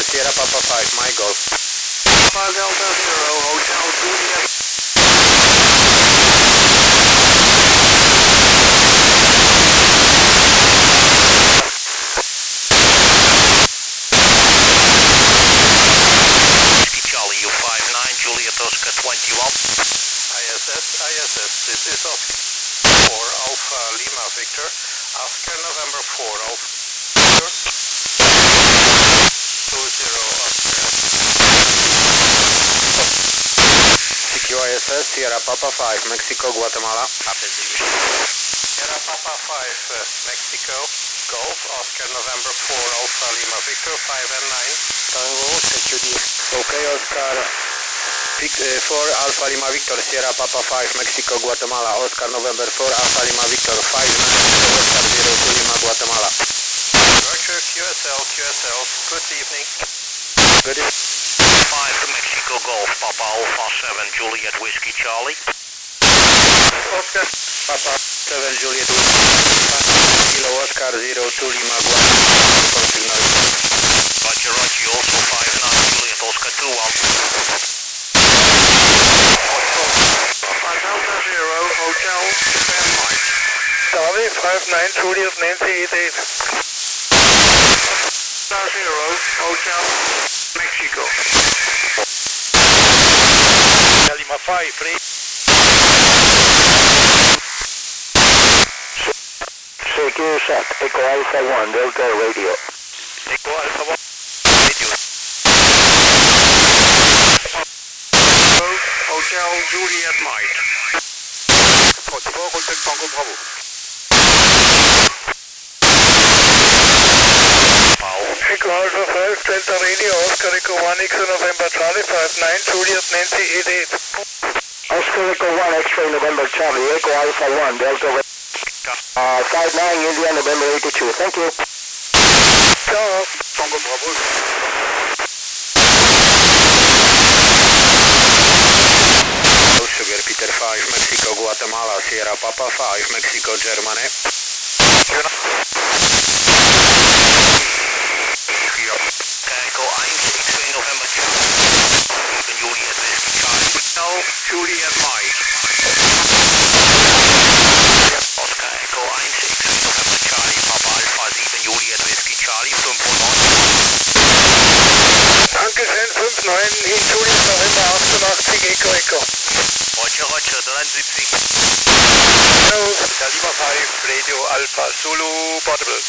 Sierra Papa 5, my golf. Papa Delta Zero, Hotel Juliet. Charlie U59, Juliet Oscar 21. ISS, this is Oscar 4 Alpha Lima Victor, Oscar November 4 Alpha Victor, 2 ISS, Sierra Papa 5, Mexico, Guatemala. Sierra Papa 5 Mexico, Golf, Oscar November 4 Alpha Lima Victor, 5 and 9. Tango, security. Okay, Oscar 4 Alpha Lima Victor, Sierra Papa 5, Mexico, Guatemala. Oscar November 4 Alpha Lima Victor, 5 Lima, Guatemala. Roger, QSL, good evening. Good evening. 5 Mexico Golf, Papa Alpha 7, Juliet Whiskey Charlie. Oscar Papa 7 Juliet Kilo Oscar 02 Lima. Roger, also 59, Juliet Oscar 2 Papa Delta Zero, Hotel Mike. Charlie 59 Juliet Nancy 88. Delta Zero, Hotel Mexico. Lima 5, free. Secure set, Echo Alpha 1, Delta Radio. Echo Alpha 1, radio. Hotel Juliet Mike. Motivo, contact Tango Bravo. Echo Alpha 5, Delta Radio, Oscar Echo 1, X November Charlie 59, Juliet Nancy 88. Oscar Echo 1, X-ray November Charlie, Echo Alpha 1, Delta Radio. 59 India November 82, thank you. Ciao. Tango Bravo. Sugar Peter 5, Mexico, Guatemala, Sierra Papa 5, Mexico, Germany. Echo 1, November Charlie. Juliet Whiskey Charlie. Hotel Juliet Mike. Oscar Echo 1, November Charlie, Papa Alpha 7, Juliet Whiskey Charlie, 5. Dankeschön, 5-9, in Juliet November 88, Echo Echo. Roger, 73. Delta Lima 5, Radio Alpha Zulu Portable.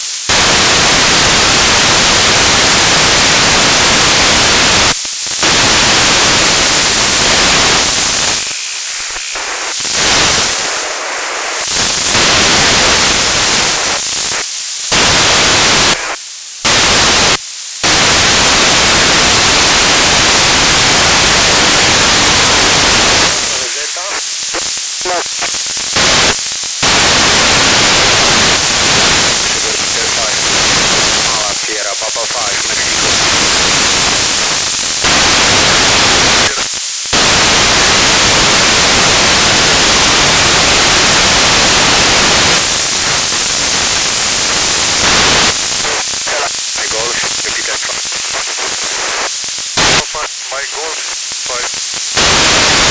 Sierra Papa 5, Mexico. My golf, repeater 5. Papa, my golf 5.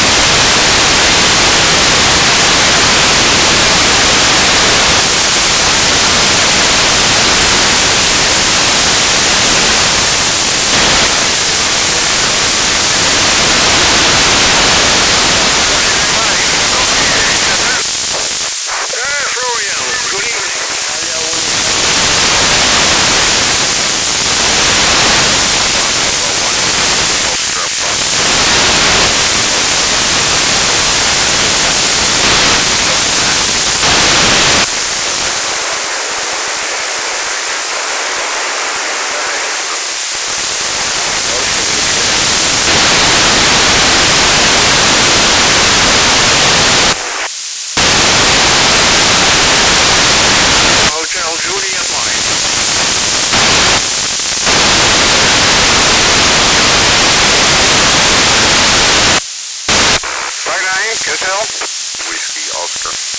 Hotel Juliet Mike. Flight 9, QSL. Whiskey Oscar.